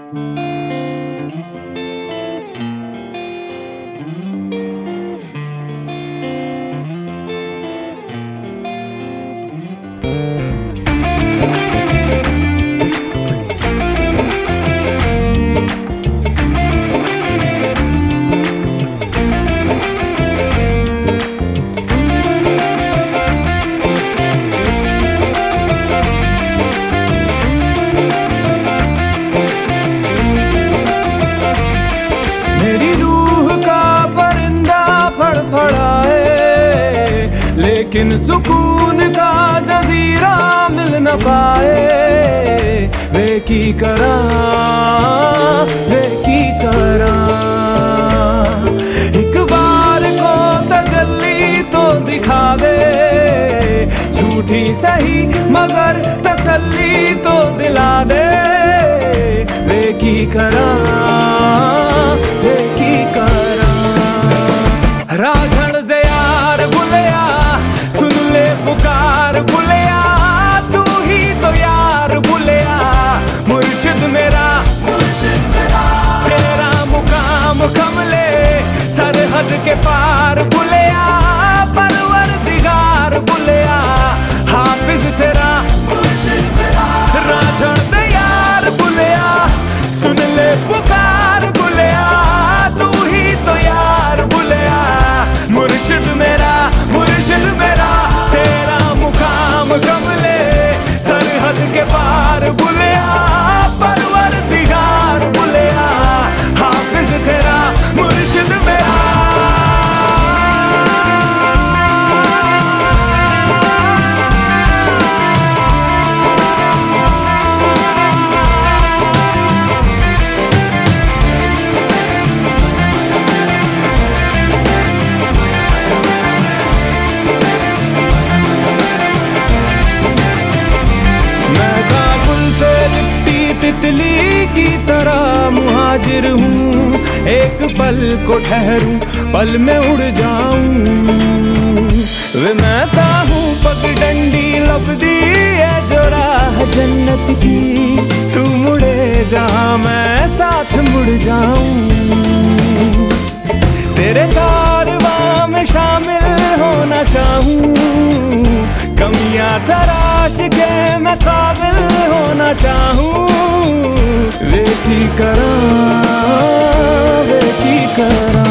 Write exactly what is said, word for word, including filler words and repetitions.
लेकिन सुकून का जजीरा मिल न पाए। वे की करा वे की करा एक बार को तजल्ली तो दिखा दे, झूठी सही मगर तसल्ली तो दिला दे। वे की करा वे की करा राझड़ दे यार बुलिया, सुन ले पुकार बुलिया, तू ही तो यार बुलिया। मुर्शिद मेरा मुर्शिद मेरा तेरा मुकाम कमले सरहद के पार बुलिया। परवरदिगार बुलिया हाफिज तेरा मुर्शिद तेरा राझड़ दे यार बुलिया, सुन ले पुकार बुलिया, तू ही तो यार बुलिया। मुर्शिद मेरा मुर्शिद मेरा तेरा मुकाम कमले सरहद के पार बुलिया। परवरदिगार बुलिया हाफिज तेरा मुर्शिद मेरा। तितली की तरह मुहाजिर हूँ, एक पल को ठहरूं पल में उड़ जाऊं। वे मैं हूँ पगडंडी लबदी है जो राह जन्नत की, तू मुड़े जहाँ मैं साथ मुड़ जाऊं। तेरे कारवां में शामिल होना चाहूँ, कमियां तराश के मैं काबिल होना चाहूँ। वे की करा वे की करा